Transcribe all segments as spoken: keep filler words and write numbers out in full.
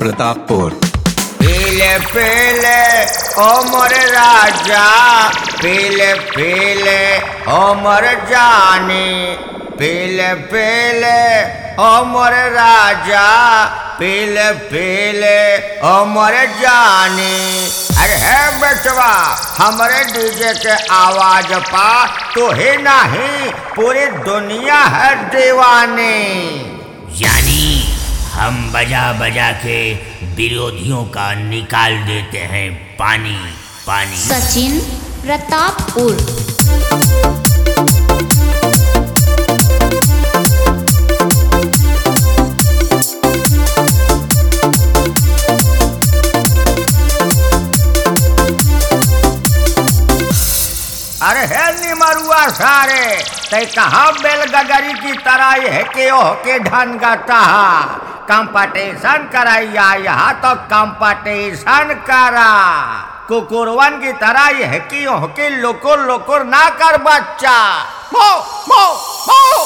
प्रतापपुर। पीले पीले ओ मोर राजा, पीले पीले ओ मोर जानी, पीले पीले ओ मोर राजा, पीले पीले ओ मोर जानी। अरे है बेटवा, हमारे डीजे के आवाज पा तो ही नहीं पूरी दुनिया है दीवानी। यानी हम बजा बजा के विरोधियों का निकाल देते हैं पानी पानी। सचिन प्रतापपुर। अरे है निमरुआ सारे, तै कहाँ बेलगगरी की तरह यह के ओह के ढन गाता कंपटीशन कराइया, यहाँ तो कंपटीशन करा। कुकुरवन की तरह यह की ओह के लोकुर लोकुर ना कर बच्चा। मो मो मो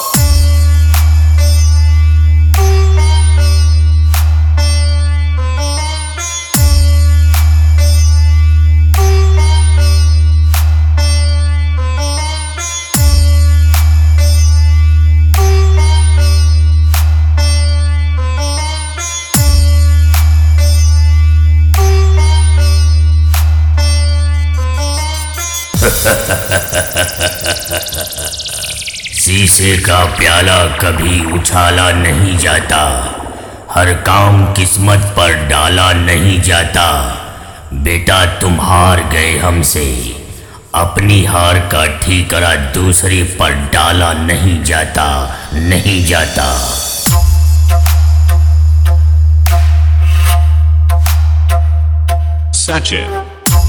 शीशे का प्याला कभी उछाला नहीं जाता, हर काम किस्मत पर डाला नहीं जाता। बेटा तुम हार गए हमसे, अपनी हार का ठीकरा दूसरे पर डाला नहीं जाता, नहीं जाता। सचिन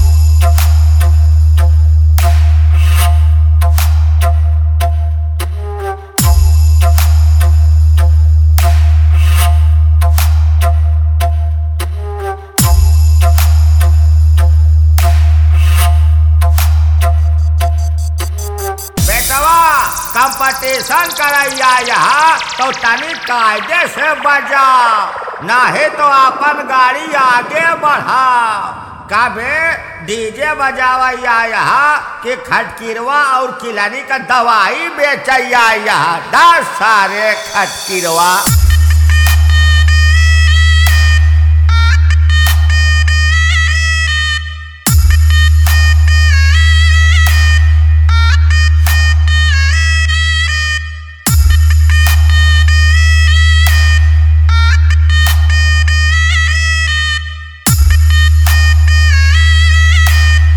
कंपटीशन कराइया, यहाँ तो तनी कायदे से बजा, नहीं तो अपन गाड़ी आगे बढ़ाओ। कभी डीजे बजावैया यहाँ कि खटकिरवा और किलानी का दवाई बेचैया, यहाँ दस सारे खटकिरवा।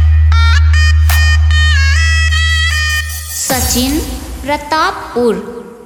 सचिन प्रतापपुर।